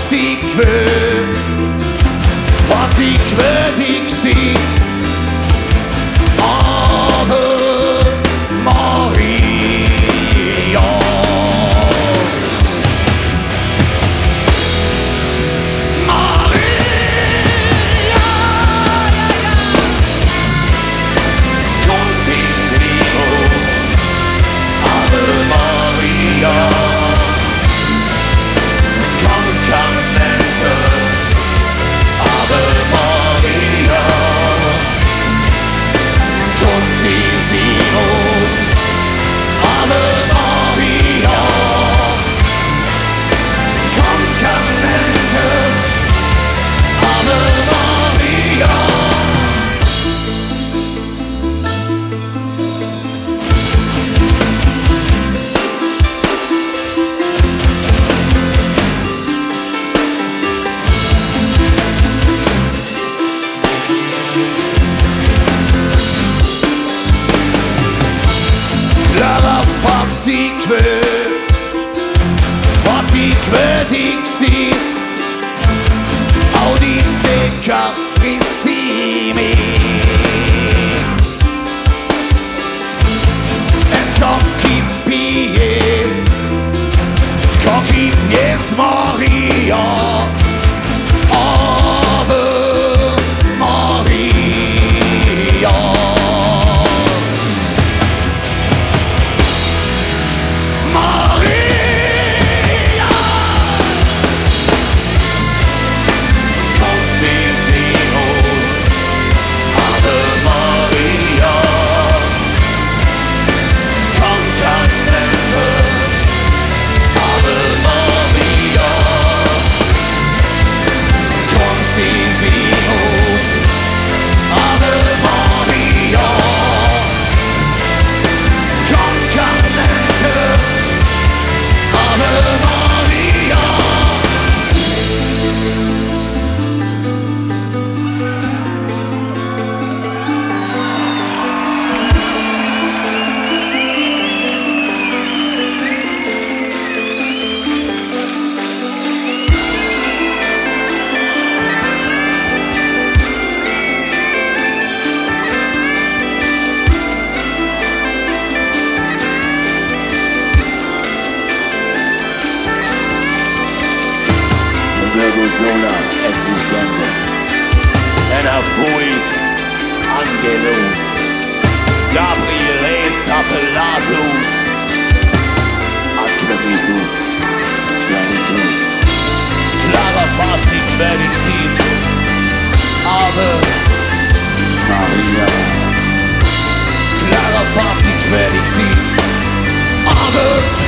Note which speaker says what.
Speaker 1: dixit Ave Maria. Maria, Conficemus Ave Maria. Concatentus Ave Maria. Conficemus Ave Maria. Concatentus Ave Maria. Clara fatique dixit audite caprissimi et concipies Maria. Ave Maria. Maria, Conficemus Ave Maria. Concatentus Ave Maria. Conficemus Ave Maria. Concatentus Ave Maria.
Speaker 2: Virgo sola existente en fuit angelus Gabrieles appellatus ad cremissus sanitus. Clara fatique dixit Ave Maria. Clara fatique dixit Ave